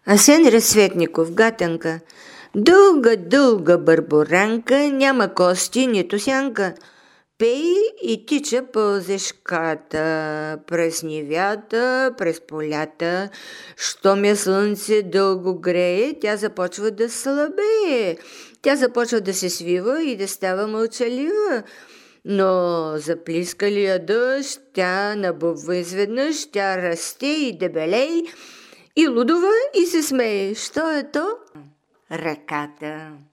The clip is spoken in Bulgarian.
Асен Разсветников, Гатанка. Дълга, дълга бърборанка, няма кости, нито сянка. Пей и тича пълзешката, през нивята, през полята. Щом я слънце дълго грее, тя започва да слабее. Тя започва да се свива и да става мълчалива. Но заплиска ли я дъжд, тя набъбва изведнъж, тя расте и дебелей, и лудова, и се смее. Що е то? Ръката.